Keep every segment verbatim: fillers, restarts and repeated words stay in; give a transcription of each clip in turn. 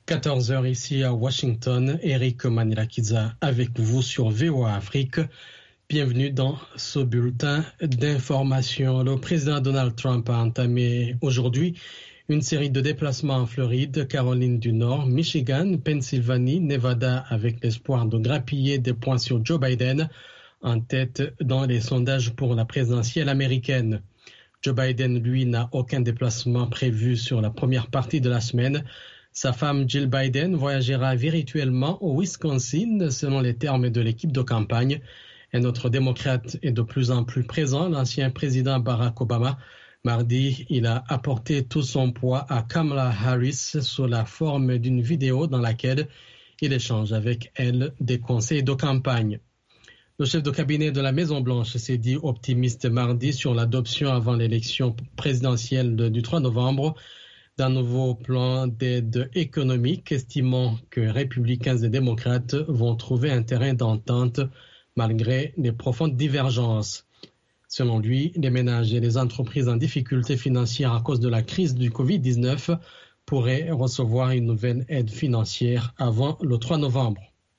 quatorze heures ici à Washington, Eric Manilakiza avec vous sur V O A Afrique. Bienvenue dans ce bulletin d'information. Le président Donald Trump a entamé aujourd'hui une série de déplacements en Floride, Caroline du Nord, Michigan, Pennsylvanie, Nevada avec l'espoir de grappiller des points sur Joe Biden en tête dans les sondages pour la présidentielle américaine. Joe Biden, lui, n'a aucun déplacement prévu sur la première partie de la semaine. Sa femme Jill Biden voyagera virtuellement au Wisconsin selon les termes de l'équipe de campagne. Un autre démocrate est de plus en plus présent, l'ancien président Barack Obama. Mardi, il a apporté tout son poids à Kamala Harris sous la forme d'une vidéo dans laquelle il échange avec elle des conseils de campagne. Le chef de cabinet de la Maison-Blanche s'est dit optimiste mardi sur l'adoption avant l'élection présidentielle du trois novembre d'un nouveau plan d'aide économique, estimant que républicains et démocrates vont trouver un terrain d'entente malgré les profondes divergences. Selon lui, les ménages et les entreprises en difficulté financière à cause de la crise du covid dix-neuf pourraient recevoir une nouvelle aide financière avant le trois novembre.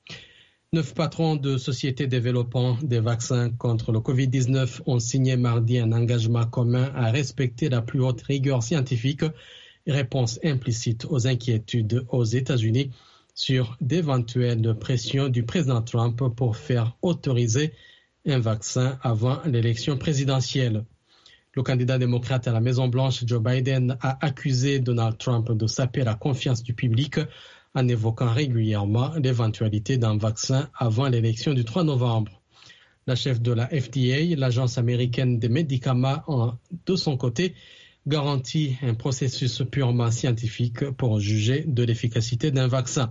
Neuf patrons de sociétés développant des vaccins contre le covid dix-neuf ont signé mardi un engagement commun à respecter la plus haute rigueur scientifique, réponse implicite aux inquiétudes aux États-Unis sur d'éventuelles pressions du président Trump pour faire autoriser un vaccin avant l'élection présidentielle. Le candidat démocrate à la Maison-Blanche, Joe Biden, a accusé Donald Trump de saper la confiance du public en évoquant régulièrement l'éventualité d'un vaccin avant l'élection du trois novembre. La chef de la F D A, l'Agence américaine des médicaments, de son côté, garantit un processus purement scientifique pour juger de l'efficacité d'un vaccin.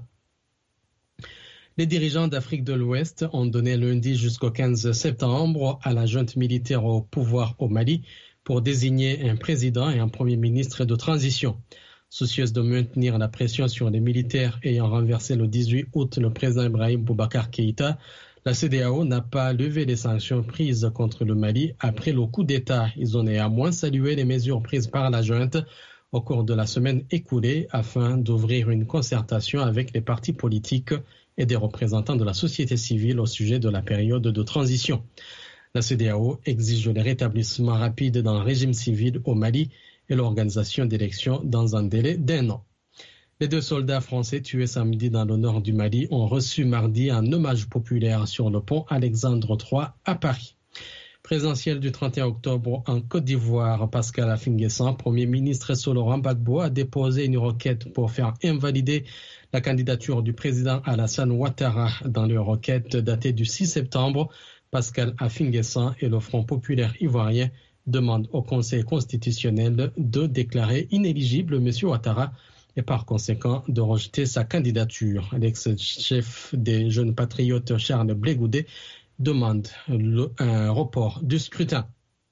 Les dirigeants d'Afrique de l'Ouest ont donné lundi jusqu'au quinze septembre à la junte militaire au pouvoir au Mali pour désigner un président et un premier ministre de transition. Soucieuse de maintenir la pression sur les militaires ayant renversé le dix-huit août le président Ibrahim Boubacar Keïta, la C D A O n'a pas levé les sanctions prises contre le Mali après le coup d'État. Ils ont néanmoins salué les mesures prises par la junte au cours de la semaine écoulée afin d'ouvrir une concertation avec les partis politiques et des représentants de la société civile au sujet de la période de transition. La C D A O exige le rétablissement rapide d'un régime civil au Mali et l'organisation d'élections dans un délai d'un an. Les deux soldats français tués samedi dans le nord du Mali ont reçu mardi un hommage populaire sur le pont Alexandre trois à Paris. Présidentielle du trente et un octobre en Côte d'Ivoire, Pascal Affi-N'Guessan, Premier ministre sous Laurent Gbagbo, a déposé une requête pour faire invalider la candidature du président Alassane Ouattara. Dans leur requête datée du six septembre, Pascal Affi-N'Guessan et le Front populaire ivoirien demandent au Conseil constitutionnel de déclarer inéligible M. Ouattara et par conséquent de rejeter sa candidature. L'ex-chef des jeunes patriotes Charles Blé Goudet demande le, un report du scrutin.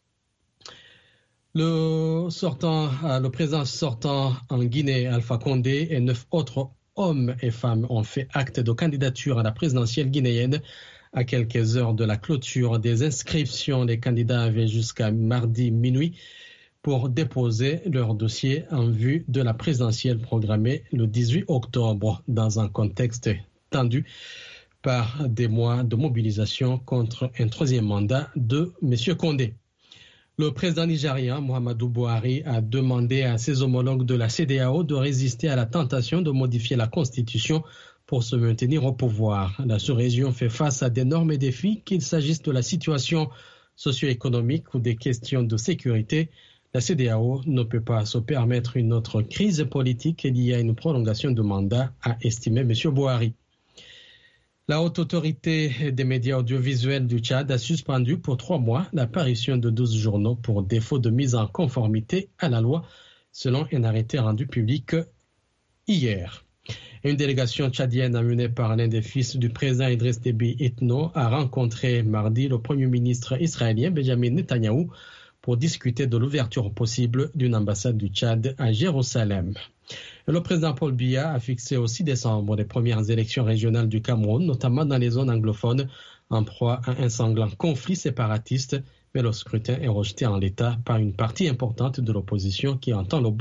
Le, sortant, le président sortant en Guinée, Alpha Condé, et neuf autres hommes et femmes ont fait acte de candidature à la présidentielle guinéenne. À quelques heures de la clôture des inscriptions, les candidats avaient jusqu'à mardi minuit pour déposer leur dossier en vue de la présidentielle programmée le dix-huit octobre dans un contexte tendu par des mois de mobilisation contre un troisième mandat de M. Condé. Le président nigérian Muhammadu Buhari a demandé à ses homologues de la C D A O de résister à la tentation de modifier la Constitution pour se maintenir au pouvoir. La sous-région fait face à d'énormes défis, qu'il s'agisse de la situation socio-économique ou des questions de sécurité. La C D A O ne peut pas se permettre une autre crise politique liée à une prolongation de mandat, a estimé M. Buhari. La haute autorité des médias audiovisuels du Tchad a suspendu pour trois mois l'apparition de douze journaux pour défaut de mise en conformité à la loi, selon un arrêté rendu public hier. Une délégation tchadienne amenée par l'un des fils du président Idriss Déby Itno a rencontré mardi le premier ministre israélien Benjamin Netanyahou pour discuter de l'ouverture possible d'une ambassade du Tchad à Jérusalem. Le président Paul Biya a fixé au six décembre les premières élections régionales du Cameroun, notamment dans les zones anglophones, en proie à un sanglant conflit séparatiste, mais le scrutin est rejeté en l'état par une partie importante de l'opposition qui entend le